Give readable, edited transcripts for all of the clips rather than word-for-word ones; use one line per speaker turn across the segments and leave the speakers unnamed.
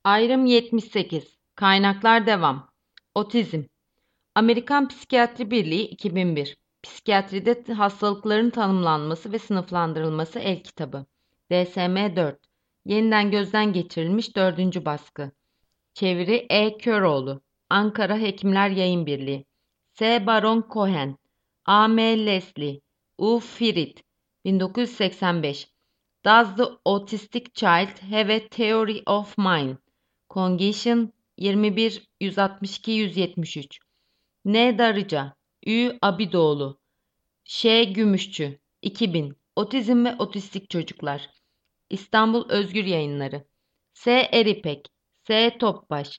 Ayrım 78. Kaynaklar devam. Otizm. Amerikan Psikiyatri Birliği 2001. Psikiyatride hastalıkların tanımlanması ve sınıflandırılması el kitabı. DSM-4. Yeniden gözden geçirilmiş 4. baskı. Çeviri E. Köroğlu. Ankara Hekimler Yayın Birliği. S. Baron Cohen. A. M. Leslie. U. Firit. 1985. Does the Autistic Child Have a Theory of Mind? Cognition 21 162 173. N. Darıca. Ü. Abidoğlu. Ş. Gümüşçü. 2000. Otizm ve Otistik Çocuklar. İstanbul Özgür Yayınları. S. Eripek. S. Topbaş.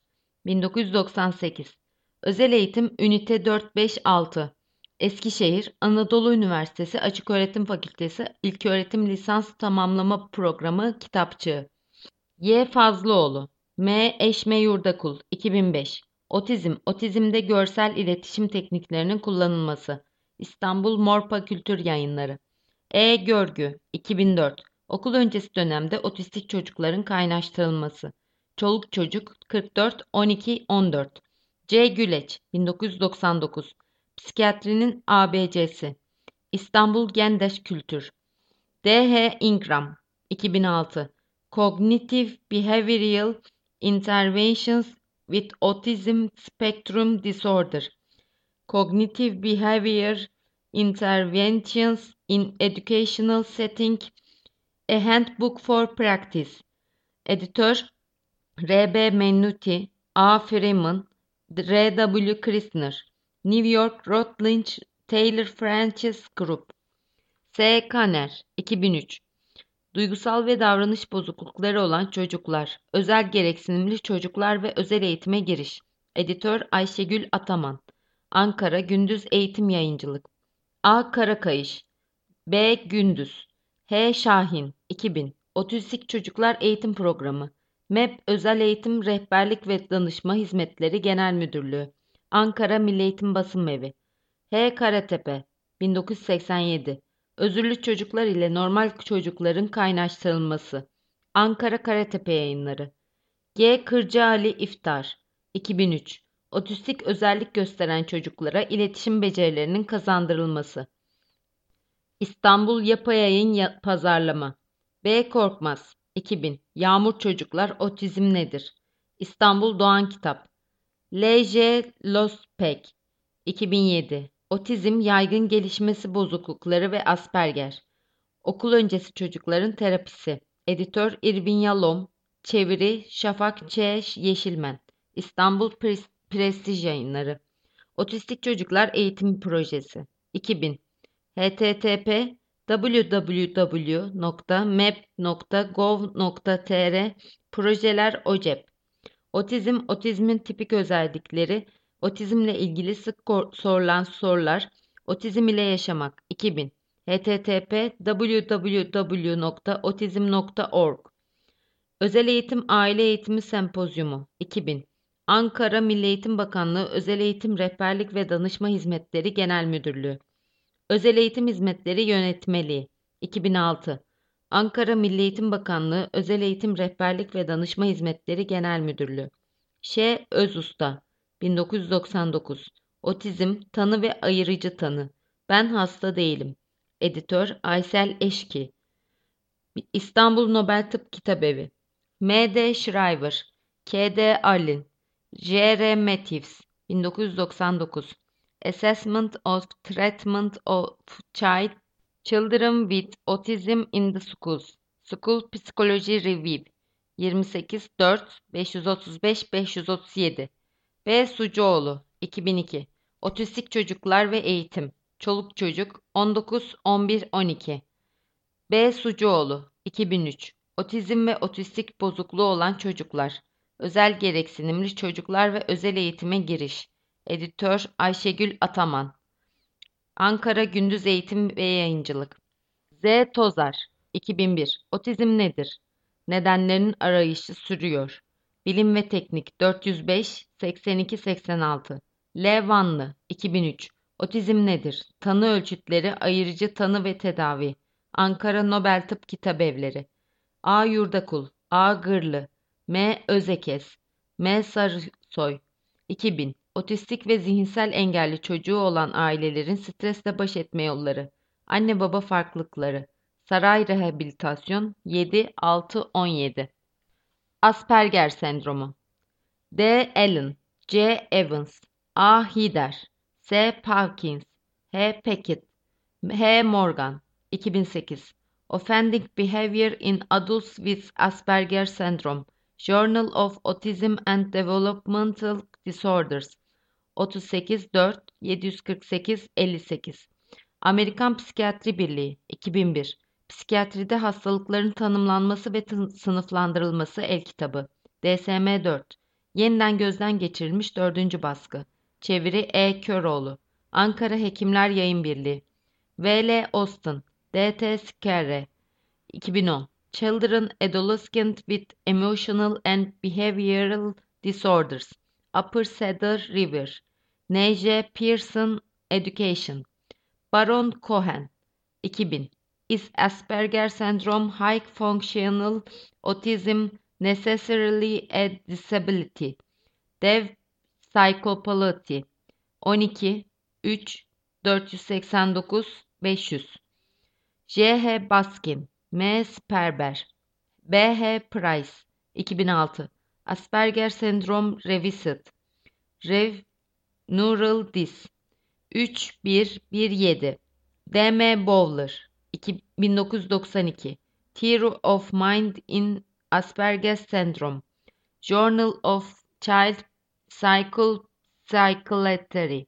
1998. Özel Eğitim Ünite 456. Eskişehir Anadolu Üniversitesi Açıköğretim Fakültesi İlköğretim Lisans Tamamlama Programı Kitapçığı. Y. Fazlıoğlu. M. Eşme Yurdakul. 2005. Otizmde görsel iletişim tekniklerinin kullanılması. İstanbul Morpa Kültür Yayınları. E. Görgü. 2004. Okul öncesi dönemde otistik çocukların kaynaştırılması. Çoluk Çocuk 44 12 14. C. Güleç. 1999. Psikiyatrinin ABC'si. İstanbul Gendaş Kültür. D. H. Ingram. 2006. Cognitive Behavioral Interventions with Autism Spectrum Disorder. Cognitive Behavior Interventions in Educational Setting. A Handbook for Practice. Editör R. B. Mennuti, A. Freeman, R. W. Krishner. New York Routledge Taylor Francis Group. S. Kanner. 2003. Duygusal ve davranış bozuklukları olan çocuklar, özel gereksinimli çocuklar ve özel eğitime giriş. Editör Ayşegül Ataman. Ankara Gündüz Eğitim Yayıncılık. A. Karakayış. B. Gündüz. H. Şahin. 2000. Otistik Çocuklar Eğitim Programı. MEP Özel Eğitim Rehberlik ve Danışma Hizmetleri Genel Müdürlüğü. Ankara Milli Eğitim Basımevi. H. Karatepe. 1987. Özürlü çocuklar ile normal çocukların kaynaştırılması. Ankara Karatepe Yayınları. G. Kırcı Ali İftar. 2003. Otistik özellik gösteren çocuklara iletişim becerilerinin kazandırılması. İstanbul Yapayayın Pazarlama. B. Korkmaz. 2000. Yağmur Çocuklar Otizm Nedir? İstanbul Doğan Kitap. L. J. Lospek. 2007. Otizm, yaygın gelişmesi bozuklukları ve Asperger. Okul öncesi çocukların terapisi. Editör İrvin Yalom. Çeviri Şafak Ç. Yeşilmen. İstanbul Prestij Yayınları. Otistik Çocuklar Eğitim Projesi. 2000. http www.mep.gov.tr Projeler OCEP. Otizmin tipik özellikleri, otizmle ilgili sık sorulan sorular, otizm ile yaşamak. 2000. http www.otizm.org. Özel Eğitim Aile Eğitimi Sempozyumu. 2000. Ankara Milli Eğitim Bakanlığı Özel Eğitim Rehberlik ve Danışma Hizmetleri Genel Müdürlüğü. Özel Eğitim Hizmetleri Yönetmeliği. 2006. Ankara Milli Eğitim Bakanlığı Özel Eğitim Rehberlik ve Danışma Hizmetleri Genel Müdürlüğü. Ş. Özusta. 1999. Otizm, tanı ve ayırıcı tanı. Ben hasta değilim. Editör Aysel Eşki. İstanbul Nobel Tıp Kitabevi. M. D. Shriver. K. D. Allin. J. R. Matthews. 1999. Assessment of Treatment of Children with Autism in the Schools. School Psychology Review. 28 4 535 537. B. Sucuoğlu. 2002. Otistik Çocuklar ve Eğitim. Çoluk Çocuk 19 11 12. B. Sucuoğlu. 2003. Otizm ve otistik bozukluğu olan çocuklar. Özel gereksinimli çocuklar ve özel eğitime giriş. Editör Ayşegül Ataman. Ankara Gündüz Eğitim ve Yayıncılık. Z. Tozar. 2001. Otizm nedir? Nedenlerin arayışı sürüyor. Bilim ve Teknik 405 82 86. L. Vanlı. 2003. Otizm nedir? Tanı ölçütleri, ayırıcı tanı ve tedavi. Ankara Nobel Tıp Kitabevi. A. Yurdakul. A. Gırlı. M. Özekes, M. Sarısoy. 2000. Otistik ve zihinsel engelli çocuğu olan ailelerin stresle baş etme yolları. Anne baba farklılıkları. Saray Rehabilitasyon 7-6-17. Asperger sendromu. D. Allen, C. Evans, A. Hider, S. Parkins, H. Packett, H. Morgan. 2008. Offending Behavior in Adults with Asperger Syndrome. Journal of Autism and Developmental Disorders. 38-4-748-58. Amerikan Psikiyatri Birliği 2001. Psikiyatride hastalıkların tanımlanması ve sınıflandırılması el kitabı. DSM-4. Yeniden gözden geçirilmiş 4. baskı. Çeviri E. Köroğlu. Ankara Hekimler Yayın Birliği. V.L. Austin. D.T. Skerre. 2010. Children Adolescent with Emotional and Behavioral Disorders. Upper Cedar River. N.J. Pearson Education. Baron Cohen. 2000. Is Asperger syndrome high functional autism necessarily a disability? Dev Psychopathy. 12 3 489 500. J.H. Baskin, M. Sperber, B.H. Price. 2006. Asperger Syndrome Revisited. Rev Neural Dis. 3117. D.M. Bowler. 1992. Theory of Mind in Asperger Syndrome. Journal of Child Psychiatry.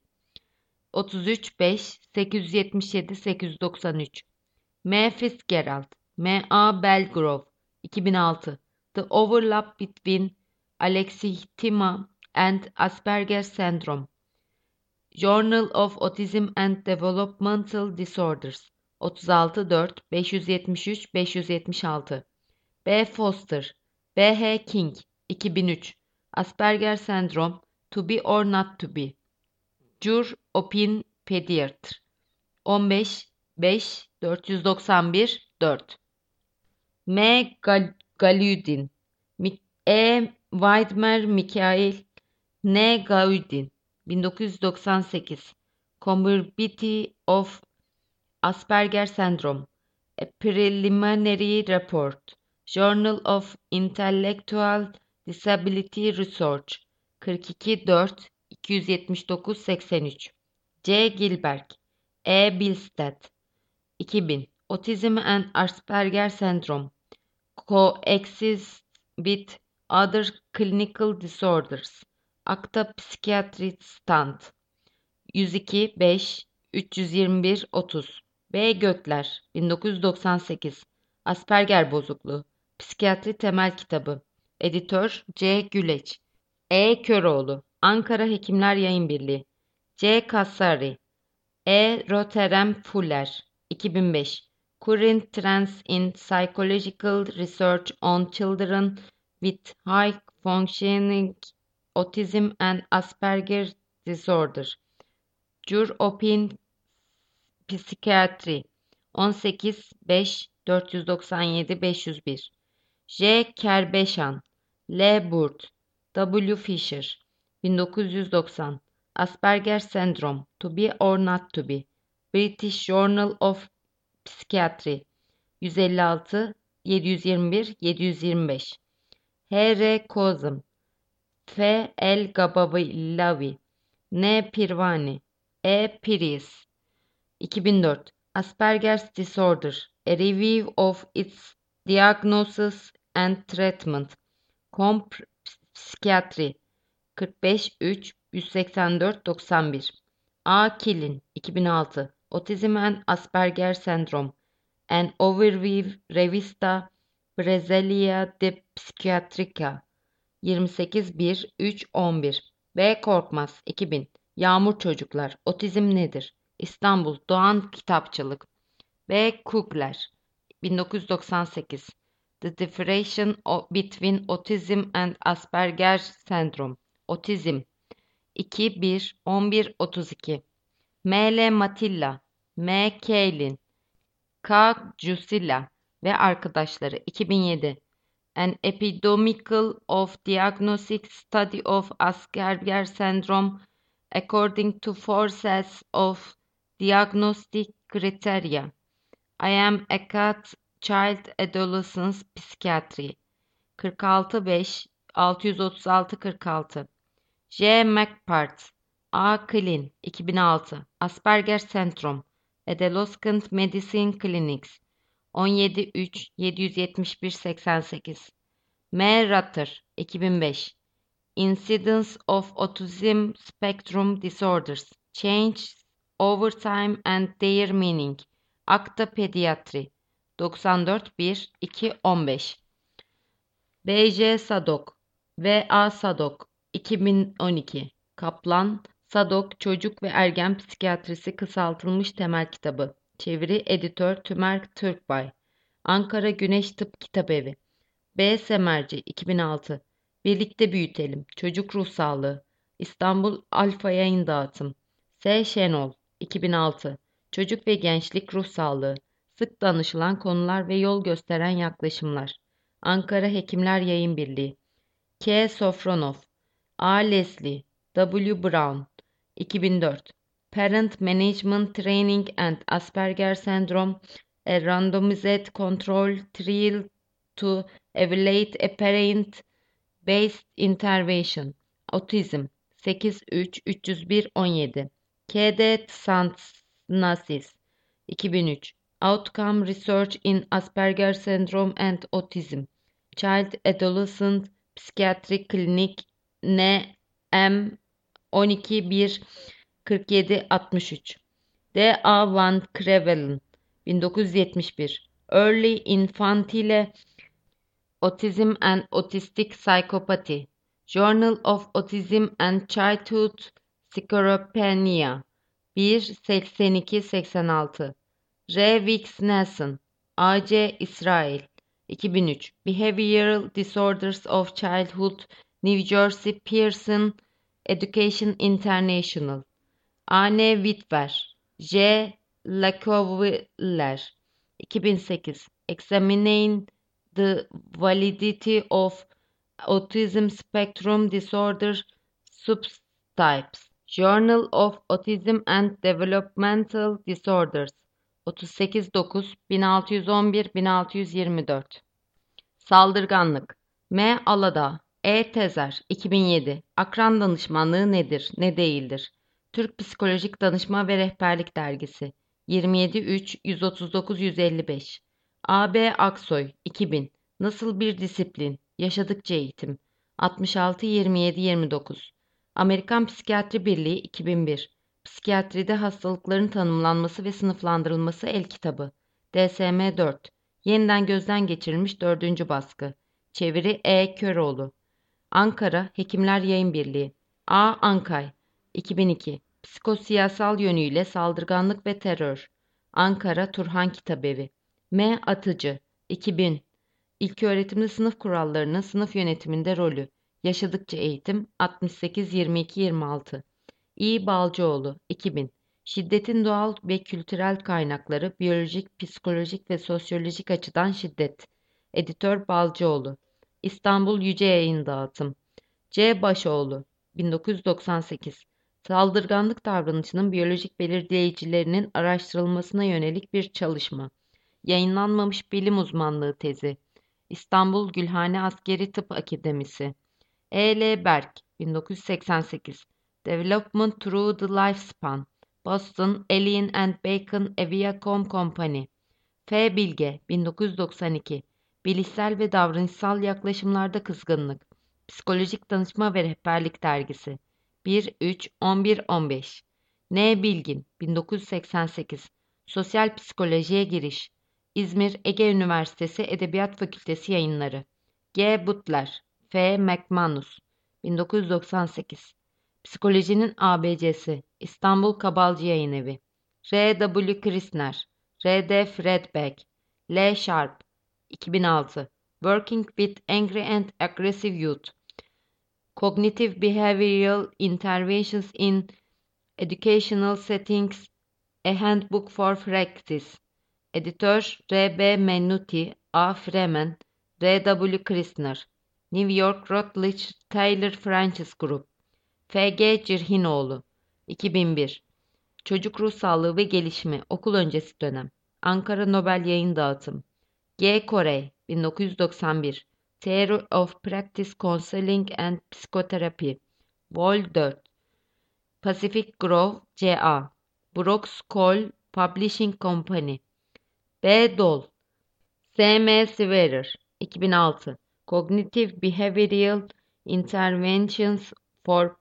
33-5-877-893. M. Fitzgerald, M. A. Belgrove. 2006. The Overlap Between Alexithymia and Asperger Syndrome. Journal of Autism and Developmental Disorders. 36-4-573-576. B. Foster, B. H. King. 2003. Asperger Syndrome, To Be or Not To Be. Jur Opin Pediatr. 15-5-491-4. M. Galudin, E. Weidmer Mikael, N. Gaudin. 1998. Comorbidity of Asperger Syndrome. A Preliminary Report. Journal of Intellectual Disability Research. 42-4-279-83. C. Gilberg, E. Bilstead. 2000. Autism and Asperger Syndrome coexist with other clinical disorders. Akta Psikiyatri Stand. 102-5-321-30. B. Gökler, 1998. Asperger Bozukluğu. Psikiyatri Temel Kitabı. Editör C. Güleç. E. Köroğlu. Ankara Hekimler Yayın Birliği. C. Kassari. E. Roterem Fuller. 2005. Current Trends in Psychological Research on Children with High Functioning Autism and Asperger Disorder. Jur Opin Psychiatry. 18-5-497-501. J. Kerbeşan, L. Burd, W. Fisher. 1990. Asperger Syndrome, To Be or Not To Be. British Journal of Psychiatry. 156-721-725. H. R. Kozum, F. El Gabavilavi, N. Pirvani, E. Piris. 2004. Asperger's Disorder, A Review of Its Diagnosis and Treatment. Comp Psychiatry. 45-3-184-91. A. Killin, 2006. Autism and Asperger Syndrome. An Overview Revista Brasileira de Psiquiatria. 28-1-3-11. B. Korkmaz, 2000. Yağmur Çocuklar, Otizm Nedir? İstanbul, Doğan Kitapçılık. B. Kugler, 1998. The Differentiation Between Autism and Asperger Syndrome. Otizm. 2-1-11-32. M. L. Matilla, M. Kaylin, K. Jusila ve arkadaşları. 2007. An epidemiological of diagnostic study of Asperger syndrome according to four sets of diagnostic criteria. I am a cat child adolescence psychiatry. 46.5 636-46. J. McPart, A. Klein, 2006. Asperger Syndrome, Adolescent Medicine Clinics, 17-3-771-88. M. Rutter, 2005. Incidence of Autism Spectrum Disorders, Changes Over Time and Their Meaning, Acta Pediatry, 94-1-2-15. B.J. Sadok, V.A. Sadok, 2012. Kaplan, Sadok Çocuk ve Ergen Psikiyatrisi Kısaltılmış Temel Kitabı. Çeviri Editör Tümer Türkbay. Ankara Güneş Tıp Kitabevi. B. Semerci, 2006. Birlikte Büyütelim, Çocuk Ruh Sağlığı. İstanbul Alfa Yayın Dağıtım. S. Şenol, 2006. Çocuk ve Gençlik Ruh Sağlığı. Sık danışılan konular ve yol gösteren yaklaşımlar. Ankara Hekimler Yayın Birliği. K. Sofronov, A. Leslie, W. Brown, 2004. Parent Management Training and Asperger Syndrome, a randomized control trial to evaluate a parent-based intervention. Autism, 8-3-301-17. K. D. Tsantnasis, 2003. Outcome Research in Asperger Syndrome and Autism. Child Adolescent Psychiatric Clinic N.M. 12-1-47-63. D. A. Van Crevelen, 1971. Early Infantile Autism and Autistic Psychopathy. Journal of Autism and Childhood Schizophrenia, 1-82-86. R. Weeks Nelson, A.C. İsrail, 2003. Behavioral Disorders of Childhood, New Jersey Pearson Education International. A.N. Whitwer, J. Lacoviller, 2008. Examining the Validity of Autism Spectrum Disorder Subtypes. Journal of Autism and Developmental Disorders, 38-9-1611-1624. Saldırganlık. M. Aladağ, E. Tezer, 2007. Akran danışmanlığı nedir, ne değildir? Türk Psikolojik Danışma ve Rehberlik Dergisi, 27-3-139-155. A. B. Aksoy, 2000. Nasıl bir disiplin, yaşadıkça eğitim, 66-27-29. Amerikan Psikiyatri Birliği, 2001. Psikiyatride hastalıkların tanımlanması ve sınıflandırılması el kitabı. DSM-4. Yeniden gözden geçirilmiş 4. baskı. Çeviri E. Köroğlu. Ankara Hekimler Yayın Birliği. A. Ankay, 2002. Psikosiyasal yönüyle saldırganlık ve terör. Ankara Turhan Kitabevi. M. Atıcı, 2000. İlköğretimli sınıf kurallarının sınıf yönetiminde rolü. Yaşadıkça eğitim, 68-22-26. İ. Balcıoğlu, 2000. Şiddetin doğal ve kültürel kaynakları, biyolojik, psikolojik ve sosyolojik açıdan şiddet. Editör Balcıoğlu. İstanbul Yüce Yayın Dağıtım. C. Başoğlu, 1998. Saldırganlık davranışının biyolojik belirleyicilerinin araştırılmasına yönelik bir çalışma. Yayınlanmamış bilim uzmanlığı tezi. İstanbul Gülhane Askeri Tıp Akademisi. E. L. Berk, 1988. Development Through the Lifespan. Boston Allen and Bacon Aviacom Company. F. Bilge, 1992. Bilişsel ve davranışsal yaklaşımlarda kızgınlık. Psikolojik Danışma ve Rehberlik Dergisi. 1-3-11-15. N. Bilgin, 1988. Sosyal Psikolojiye Giriş. İzmir Ege Üniversitesi Edebiyat Fakültesi Yayınları. G. Butler, F. McManus, 1998. Psikolojinin ABC'si. İstanbul Kabalcı Yayınevi. R. W. Krisner, R. D. Fredbeck, L. Sharp, 2006. Working with Angry and Aggressive Youth. Cognitive Behavioral Interventions in Educational Settings, A Handbook for Practice. Editör R. B. Mennuti, A. Freeman, R.W. Krishner, New York Routledge Taylor Francis Group, F.G. Cirhinoğlu, 2001. Çocuk Ruh Sağlığı ve Gelişimi, Okul Öncesi Dönem, Ankara Nobel Yayın Dağıtım, G. Corey, 1991. Theory of Practice Counseling and Psychotherapy, Vol. 4, Pacific Grove, C.A. Brooks Cole Publishing Company, B. Dole, S.M. Swearer, 2006. Cognitive Behavioral Interventions for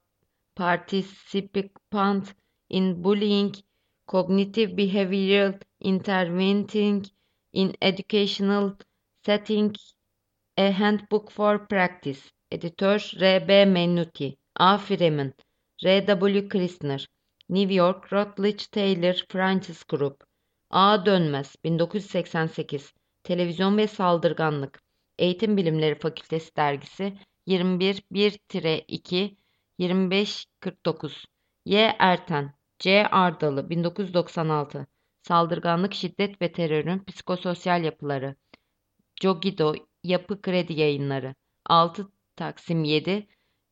Participants in Bullying, Cognitive Behavioral Interventing in Educational Setting, A Handbook for Practice. Editör R.B. Mennuti, A. Freeman, R.W. Krishner, New York Routledge Taylor Francis Group, A. Dönmez, 1988. Televizyon ve Saldırganlık, Eğitim Bilimleri Fakültesi Dergisi, 21-1-2, 25-49. Y. Erten, C. Ardalı, 1996. Saldırganlık, Şiddet ve Terörün Psikososyal Yapıları, Cogido Yapı Kredi Yayınları, 6 Taksim 7,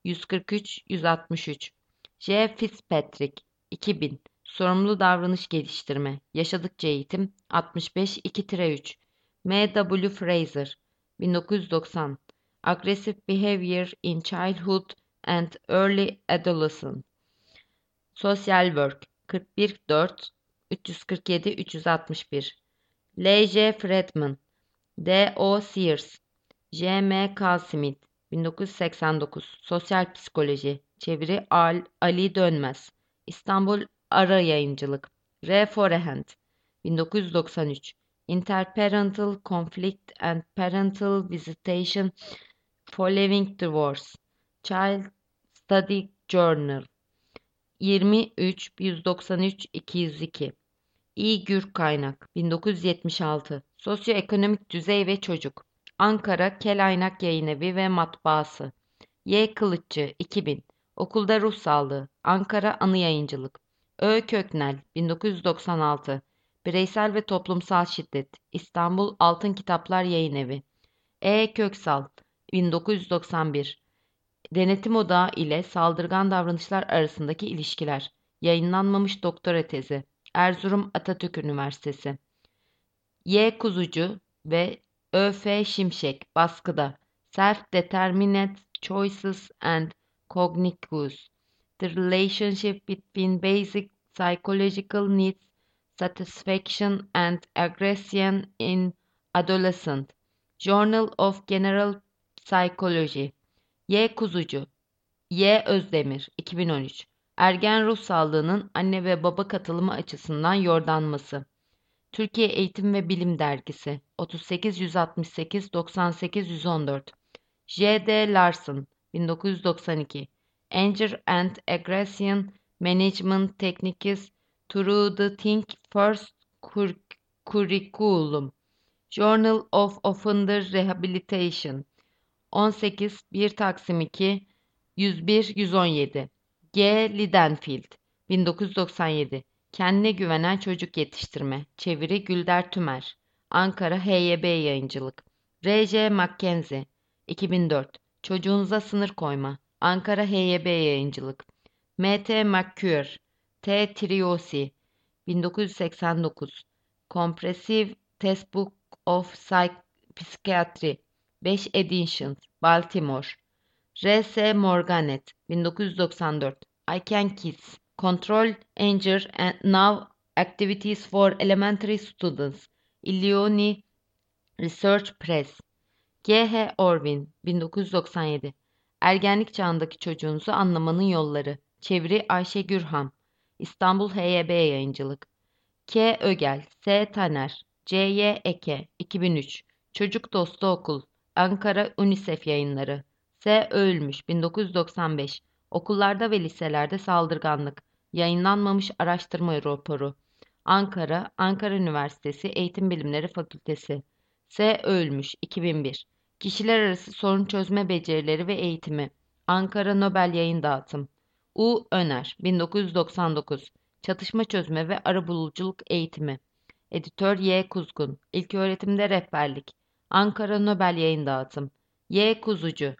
143-163. J. Fitzpatrick, 2000. Sorumlu Davranış Geliştirme, Yaşadıkça Eğitim, 65-2-3. M. W. Fraser, 1990. Aggressive Behavior in Childhood and Early Adolescence, Social Work, 41-4, 347-361. L. J. Friedman, D. O. Sears, J. M. K. Smith, 1989. Sosyal Psikoloji, Çeviri Ali Dönmez, İstanbul Ara Yayıncılık, R. Forehand, 1993. Interparental Conflict and Parental Visitation Following Divorce, Child Study Journal, 23-193-202. İ. Gürkaynak, 1976. Sosyoekonomik Düzey ve Çocuk, Ankara Kelaynak Yayınevi ve Matbaası, Y. Kılıççı, 2000. Okulda Ruh Sağlığı, Ankara Anı Yayıncılık, Ö. Köknel, 1996. Bireysel ve Toplumsal Şiddet, İstanbul Altın Kitaplar Yayınevi, E. Köksal, 1991. Denetim Odağı ile Saldırgan Davranışlar Arasındaki İlişkiler, yayınlanmamış doktora tezi, Erzurum Atatürk Üniversitesi. Y. Kuzucu ve Ö. F. Şimşek, baskıda, Self-Determinate Choices and Cognitions, The Relationship Between Basic Psychological Needs, Satisfaction and Aggression in Adolescent, Journal of General Psychology. Y. Kuzucu, Y. Özdemir, 2013. Ergen ruh sağlığının anne ve baba katılımı açısından yordanması, Türkiye Eğitim ve Bilim Dergisi, 38-168-98-114. J. D. Larson, 1992. Anger and Aggression Management Techniques Through the Think First Curriculum, Journal of Offender Rehabilitation, 18 1 Taksim 2, 101-117. G. Lidenfield, 1997. Kendine Güvenen Çocuk Yetiştirme, Çeviri Gülder Tümer, Ankara HYB Yayıncılık. R. J. Mackenzie, 2004. Çocuğunuza Sınır Koyma, Ankara HYB Yayıncılık. M. T. McCure, T. Triosi, 1989. Comprehensive Textbook of Psychiatry, 5 editions, Baltimore. R. S. Morganet, 1994. I Can Kids, Control Anger and Now Activities for Elementary Students, Illinois Research Press. G. H. Orwin, 1997. Ergenlik çağındaki çocuğunuzu anlamanın yolları, çeviri Ayşe Gürhan, İstanbul HYB Yayıncılık. K. Ögel, S. Taner, C. Y. Eke, 2003. Çocuk Dostu Okul, Ankara UNICEF Yayınları. S. Öğülmüş, 1995. Okullarda ve liselerde saldırganlık, yayınlanmamış araştırma raporu. Ankara, Ankara Üniversitesi Eğitim Bilimleri Fakültesi. S. Öğülmüş, 2001. Kişiler arası sorun çözme becerileri ve eğitimi, Ankara Nobel Yayın Dağıtım. U. Öner, 1999. Çatışma çözme ve arabuluculuk eğitimi. Editör Y. Kuzgun, İlköğretimde Rehberlik, Ankara Nobel Yayın Dağıtım. Y. Kuzucu.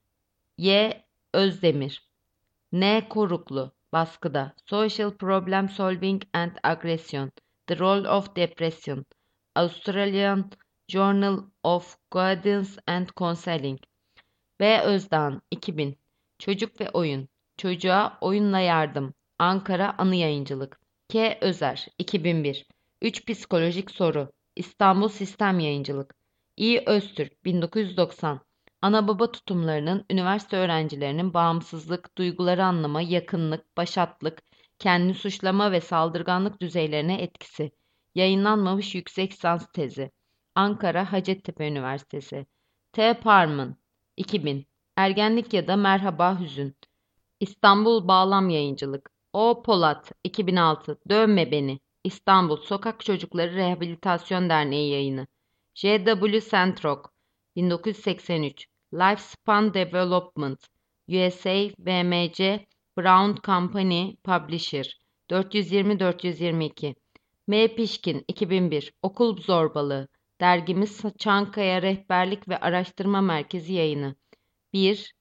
Y. Özdemir. N. Koruklu. Baskıda. Social Problem Solving and Aggression. The Role of Depression. Australian Journal of Guidance and Counseling. B. Özdağ 2000. Çocuk ve Oyun. Çocuğa Oyunla Yardım. Ankara Anı Yayıncılık. K. Özer 2001. 3 Psikolojik Soru. İstanbul Sistem Yayıncılık. İ. Öztürk 1990. Ana baba tutumlarının üniversite öğrencilerinin bağımsızlık, duyguları anlama, yakınlık, başatlık, kendini suçlama ve saldırganlık düzeylerine etkisi. Yayınlanmamış yüksek lisans tezi. Ankara Hacettepe Üniversitesi. T. Parman 2000. Ergenlik ya da Merhaba Hüzün. İstanbul Bağlam Yayıncılık. O. Polat 2006. Dövme Beni. İstanbul Sokak Çocukları Rehabilitasyon Derneği yayını. J.W. Sentrok 1983. Lifespan Development USA VMC Brown Company Publisher 420-422. M. Pişkin 2001. Okul Zorbalığı. Dergimiz Çankaya Rehberlik ve Araştırma Merkezi yayını. 1.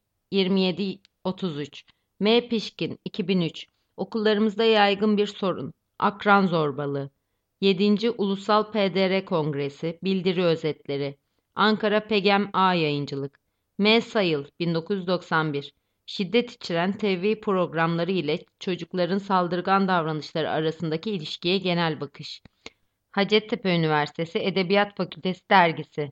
27-33. M. Pişkin 2003. Okullarımızda yaygın bir sorun. Akran zorbalığı. 7. Ulusal PDR Kongresi. Bildiri özetleri. Ankara Pegem A Yayıncılık. M. Sayıl 1991. Şiddet içeren TV programları ile çocukların saldırgan davranışları arasındaki ilişkiye genel bakış. Hacettepe Üniversitesi Edebiyat Fakültesi Dergisi.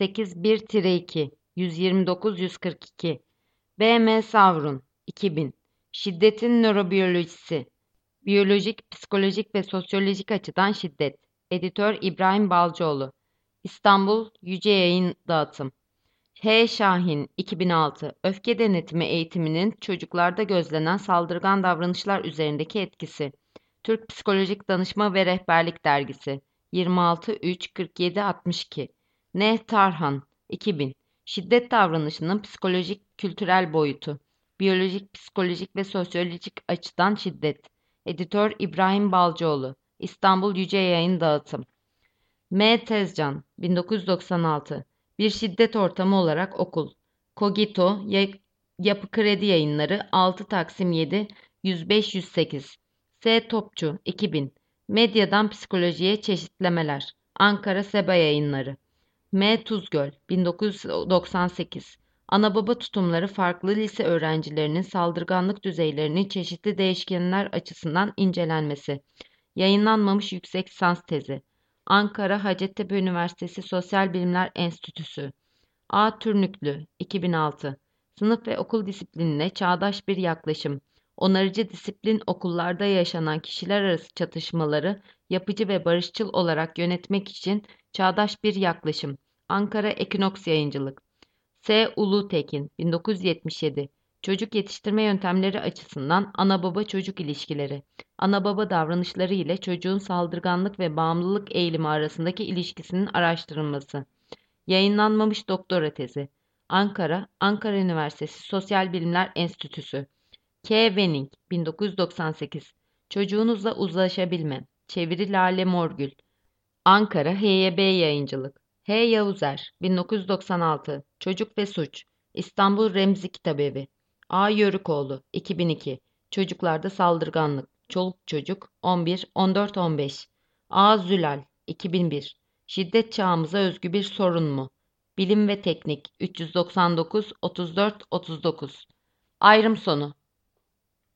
81-2 129-142. B.M. Savrun 2000. Şiddetin Nörobiyolojisi. Biyolojik, psikolojik ve sosyolojik açıdan şiddet. Editör İbrahim Balcıoğlu. İstanbul Yüce Yayın Dağıtım. H. Şahin 2006. Öfke denetimi eğitiminin çocuklarda gözlenen saldırgan davranışlar üzerindeki etkisi. Türk Psikolojik Danışma ve Rehberlik Dergisi. 26-3-47-62. N. Tarhan 2000. Şiddet davranışının psikolojik, kültürel boyutu. Biyolojik, psikolojik ve sosyolojik açıdan şiddet. Editör İbrahim Balcıoğlu. İstanbul Yüce Yayın Dağıtım. M. Tezcan 1996. Bir şiddet ortamı olarak okul. Kogito Yapı Kredi Yayınları 6 Taksim 7 105-108. S. Topçu 2000. Medyadan psikolojiye çeşitlemeler. Ankara Seba Yayınları. M. Tuzgöl 1998. Ana baba tutumları farklı lise öğrencilerinin saldırganlık düzeylerinin çeşitli değişkenler açısından incelenmesi. Yayınlanmamış yüksek lisans tezi. Ankara Hacettepe Üniversitesi Sosyal Bilimler Enstitüsü. A. Türnüklü 2006. Sınıf ve okul disiplinine çağdaş bir yaklaşım. Onarıcı disiplin okullarda yaşanan kişiler arası çatışmaları yapıcı ve barışçıl olarak yönetmek için çağdaş bir yaklaşım. Ankara Ekinoks Yayıncılık. S. Ulutekin 1977. Çocuk yetiştirme yöntemleri açısından ana baba çocuk ilişkileri. Ana baba davranışları ile çocuğun saldırganlık ve bağımlılık eğilimi arasındaki ilişkisinin araştırılması. Yayınlanmamış doktora tezi. Ankara Üniversitesi Sosyal Bilimler Enstitüsü. K. Wenning 1998. Çocuğunuzla uzlaşabilme. Çeviri Lale Morgül. Ankara HYB Yayıncılık. H. Yavuzer 1996. Çocuk ve Suç. İstanbul Remzi Kitabevi. A. Yörükoğlu 2002. Çocuklarda Saldırganlık. Çoluk Çocuk 11-14-15. A. Zülal 2001. Şiddet çağımıza özgü bir sorun mu? Bilim ve Teknik 399-34-39. Ayrım sonu.